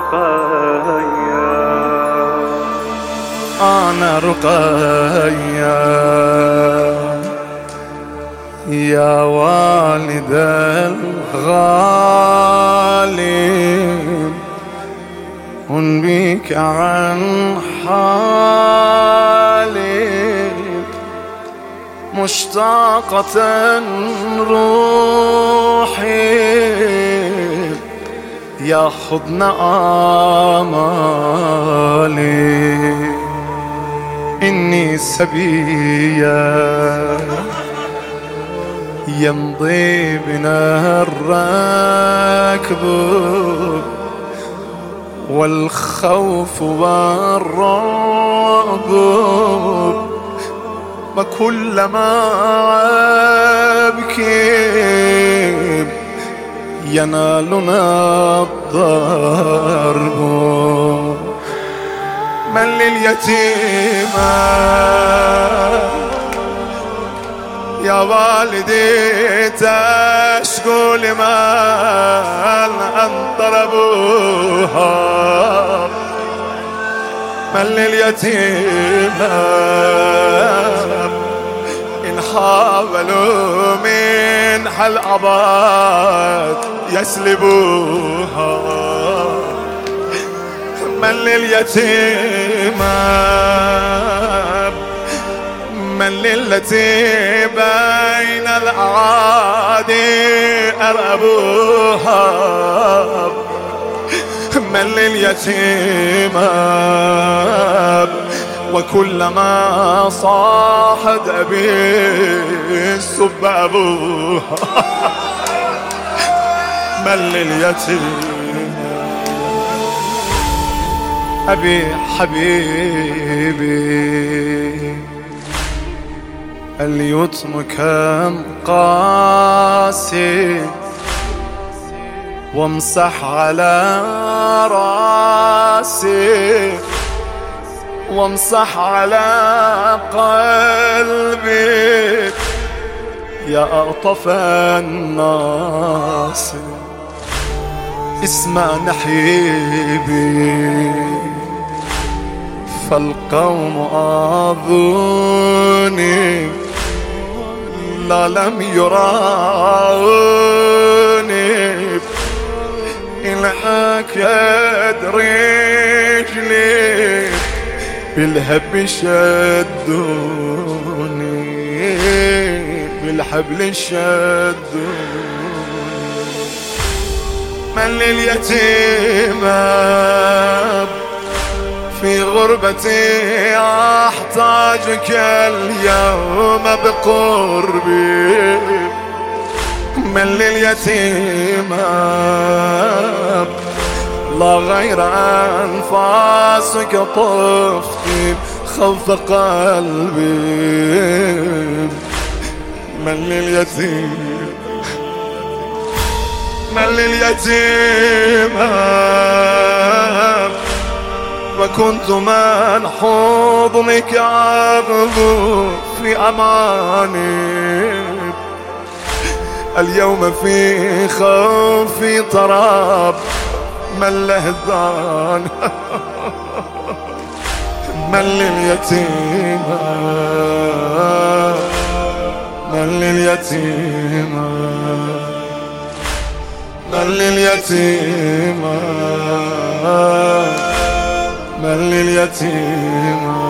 أنا رقيا يا والد الغالي أنبيك عن حالي مشتاقة روحي يا حضن آمالي إني سبيا يمضي بنا الركب والخوف والرعب وكلما أبكي ينالنا الضرب من لليتيمة يا والدي تشكو لمن ضربوها من لليتيمة إن حاولوا من حل أباد يسلبوها من لليتيمة من للتي بين الأعادي أرأبوها من لليتيمة وكلما صاحت أبي سب أبوها من لليتيمة أبي حبيبي اليتم كم قاسي وامسح على راسي وامسح على قلبي يا ألطف الناس اسمع نحيبي فالقوم آذوني لا لم يراوني إلحك يد رجلي بالهب شدوني بالحبل شدوني من لليتيمة في غربتي أحتاجك اليوم بقربي من لليتيمة لا غير أنفاسك طفتي خوف قلبي من لليتيمة من لليتيمة وكنت من حضنك أغدو في أماني اليوم في خوفي طراب من لهذان من لليتيمة من لليتيمة من لليتيمة من لليتيمة